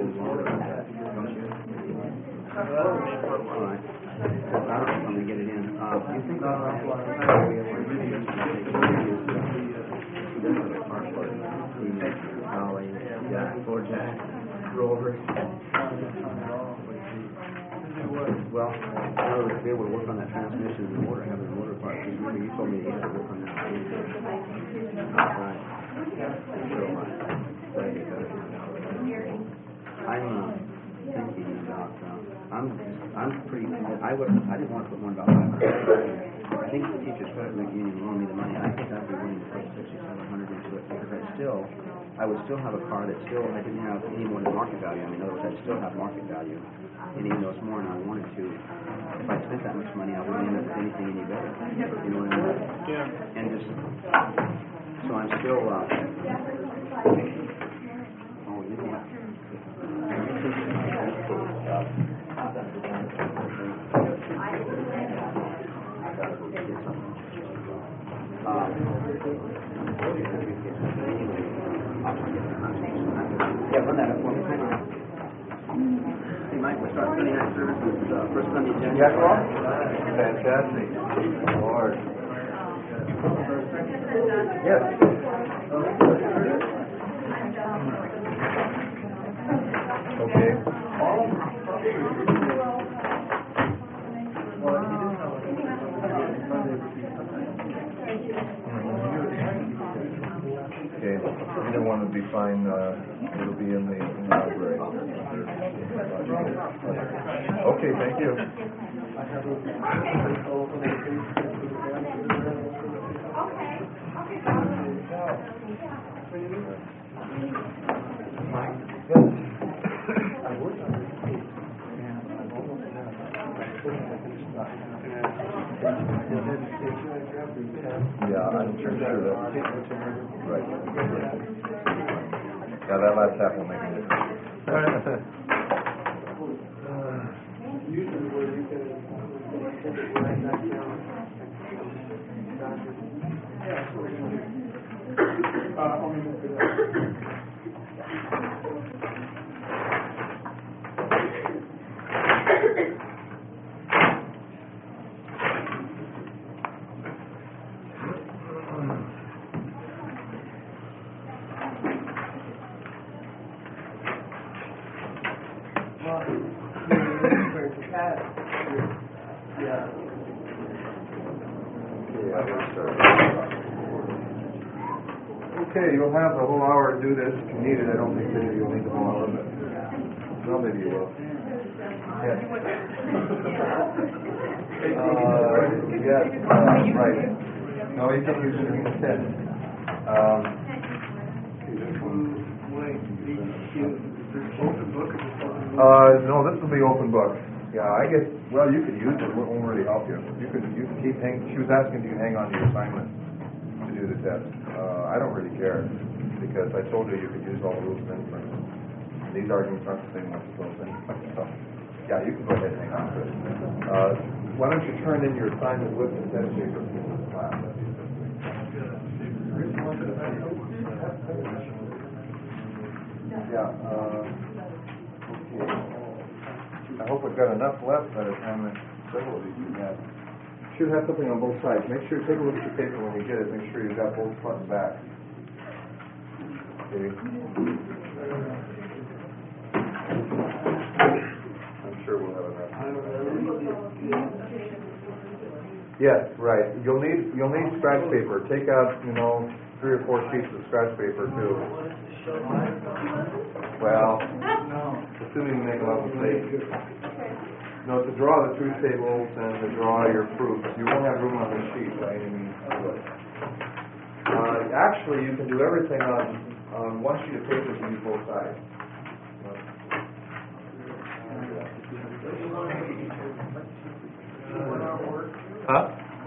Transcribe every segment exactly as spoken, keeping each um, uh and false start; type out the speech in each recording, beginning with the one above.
longer than that, don't you? All right. Well, I don't know if I'm going to get it in. Uh, do you think that I have a way of really just to take he does have a part for it. He makes Holly, yeah, four jack, rovers. Well, I was able to work on that transmission and the motor, having the motor part. Because remember, you told me you had to work on that. Right. So, uh, I'm uh, thinking about. Uh, I'm. I'm pretty. I would. I didn't want to put one about five hundred. I think the teachers credit union loaned me the money. I think I'd be willing to put sixty-seven hundred into it because I still. I would still have a car that still. I didn't have any more than market value. I mean, in other words, I'd still have market value. And even though it's more than I wanted to, if I spent that much money, I wouldn't end up with anything any better. You know what I mean? Yeah. And just, so I'm still, uh, oh, you know what? Uh, yeah, run that up for me. Hey, Mike, we'll start Sunday night services uh, first Sunday in January. Yeah, well, fantastic. Lord. Yes. Okay. Okay. Either one would be fine. Uh, it'll be in the, in the library. Okay, thank you. Yeah, I'm sure that. Right. Yeah, that last half will make a difference. Okay, you'll have the whole hour to do this if you need it. I don't think that you'll need the whole hour, but well, maybe you will. Yes. Uh, yes, uh, right. No, you can use it instead. Um, uh, no, this will be open book. Yeah, I guess, well, you could use it. It won't really help you. You can, you can keep hang. She was asking if you can hang on to your assignment to do the test. Uh, I don't really care because I told her you could use all the rules of inference. These arguments aren't the same ones as those anyway. So, yeah, you can go ahead and hang on to it. Uh, why don't you turn in your assignment with the test paper to the class? Yeah. Uh, okay. I hope I've got enough left by the time I several of these you have. Should have something on both sides. Make sure, take a look at your paper when you get it. Make sure you've got both front and back. Okay. I'm sure we'll have enough. Yes, right. You'll need you'll need scratch paper. Take out, you know, three or four sheets of scratch paper too. Well, assuming you make a lot of mistakes. No, to draw the truth tables and to draw your proofs, you won't have room on the sheet by any means. Uh, actually, you can do everything on, on one sheet of paper if you use both sides. Huh?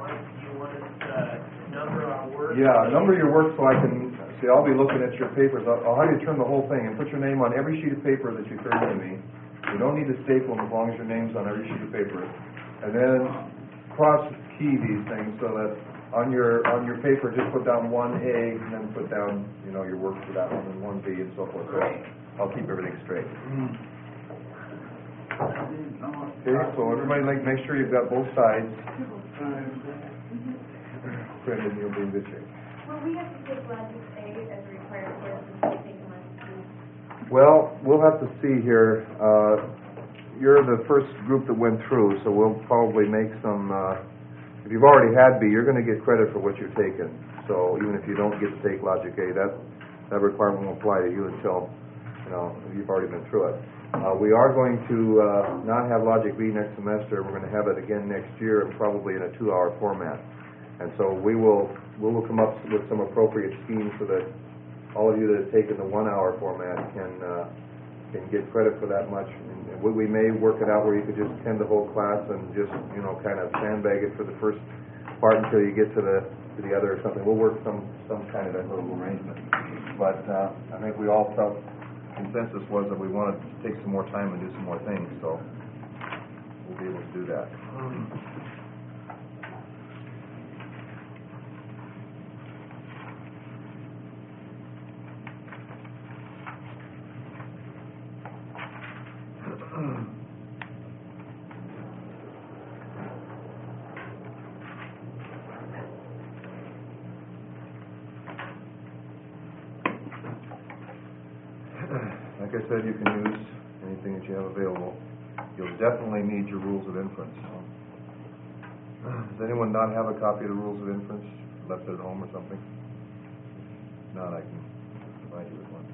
Yeah, number your work so I can see. I'll be looking at your papers. I'll, I'll have you turn the whole thing and put your name on every sheet of paper that you turn to me. You don't need to staple them as long as your name's on every sheet of paper. And then cross key these things so that on your on your paper just put down one A and then put down, you know, your work for that one and one B and so forth. So I'll keep everything straight. Okay, so everybody, like, make sure you've got both sides. Brendan, you'll be in good shape. Will we have to take Logic A as a required course and take Logic B? Well, we'll have to see here. Uh, you're the first group that went through, so we'll probably make some, uh, if you've already had B, you're going to get credit for what you've taken. So even if you don't get to take Logic A, that, that requirement won't apply to you until, you know, you've already been through it. Uh, we are going to uh, not have Logic B next semester. We're going to have it again next year, and probably in a two-hour format. And so we will we will come up with some appropriate schemes so that all of you that have taken the one-hour format can uh, can get credit for that much. And we, we may work it out where you could just attend the whole class and just, you know, kind of sandbag it for the first part until you get to the to the other or something. We'll work some some kind of a little arrangement. But uh, I think we all felt consensus was that we wanted to take some more time and do some more things. So we'll be able to do that. Like I said, you can use anything that you have available. You'll definitely need your rules of inference. Does anyone not have a copy of the rules of inference? Left it at home or something? If not, I can provide you with one.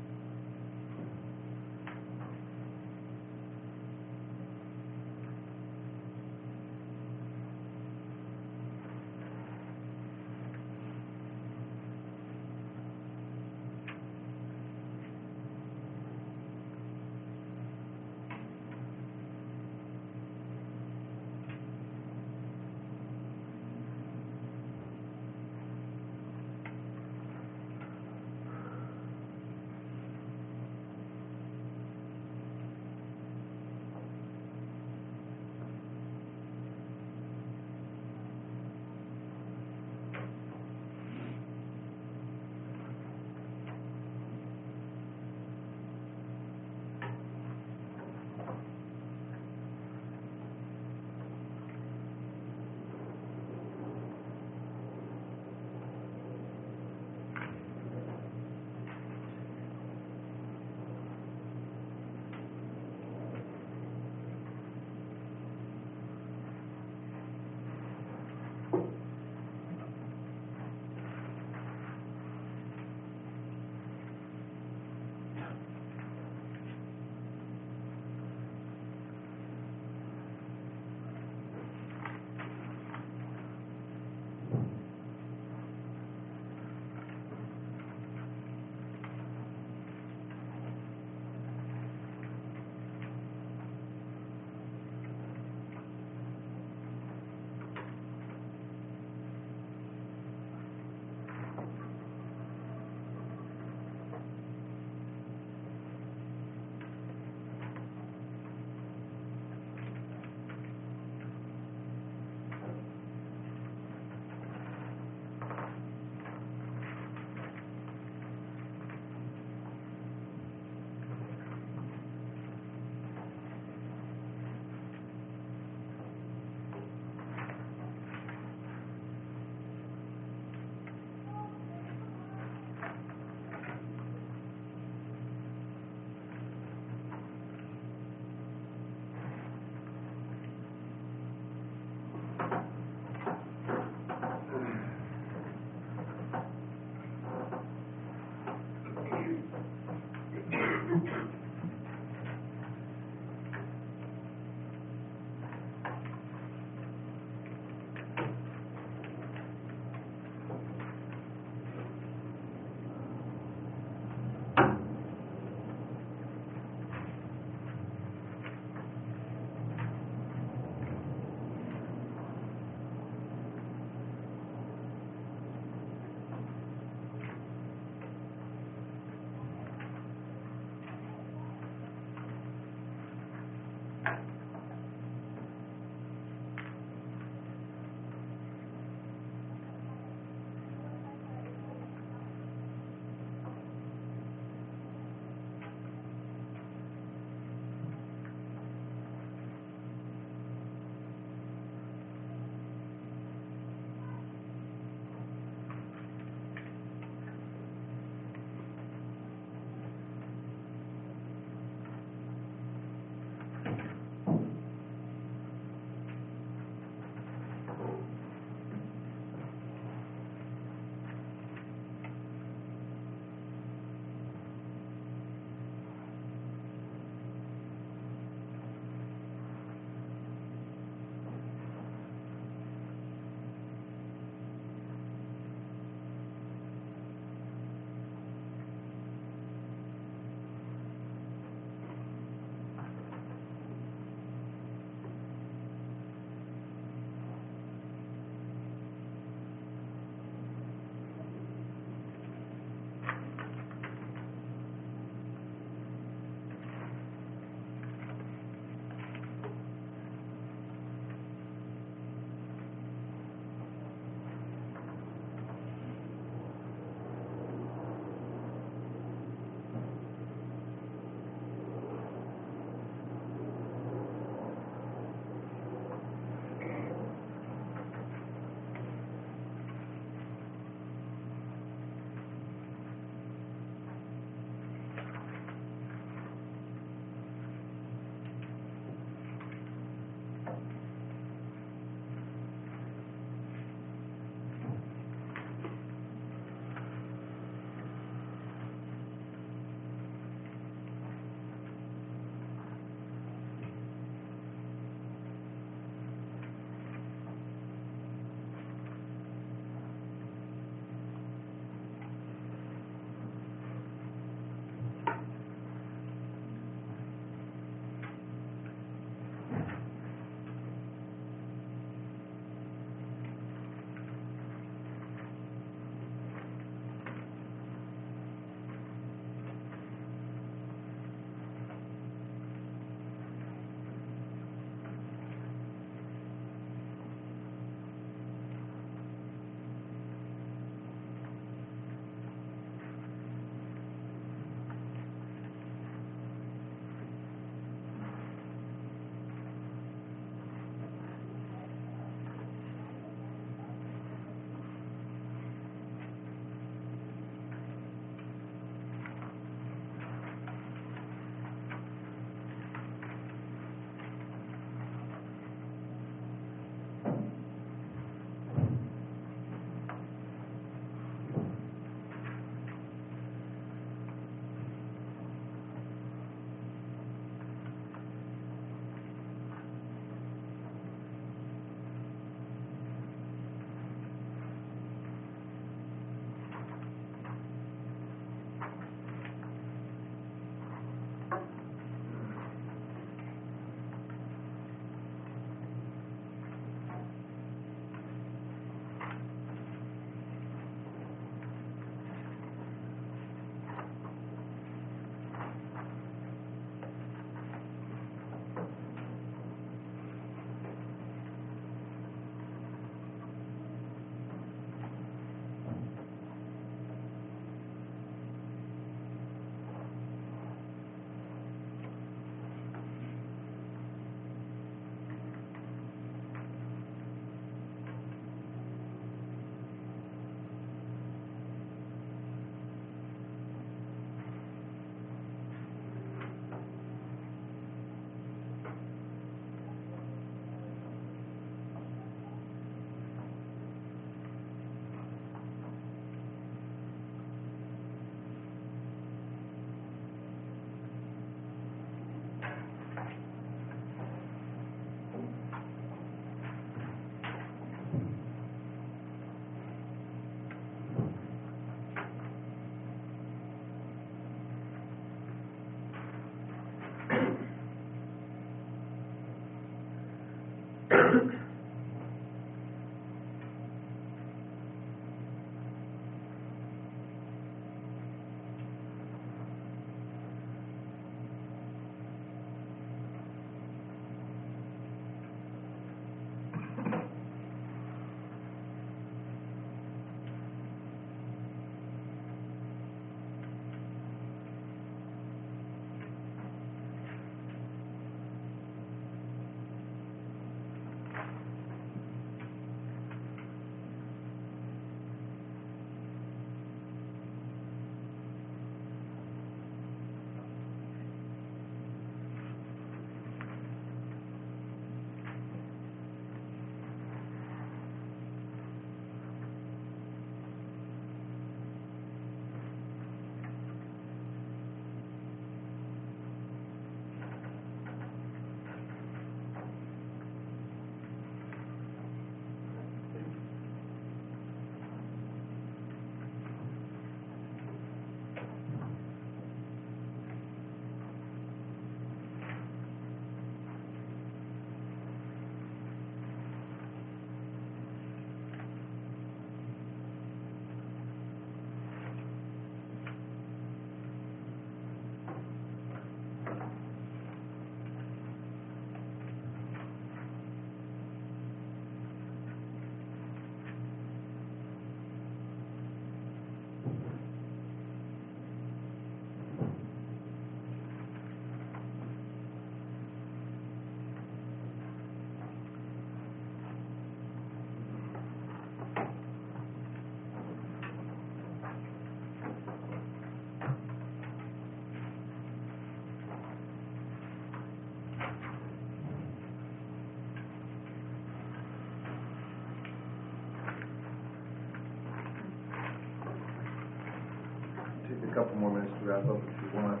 Take a couple more minutes to wrap up if you want.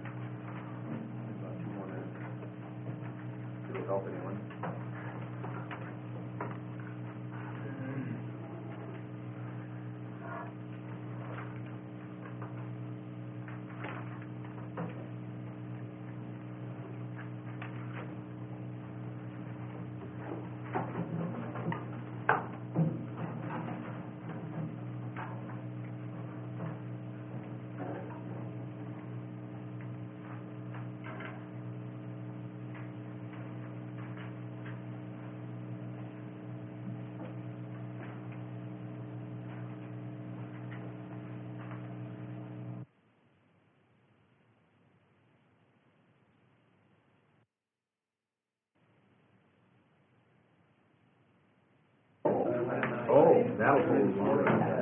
About two more minutes. If it'll help anyone. Oh, that'll hold longer.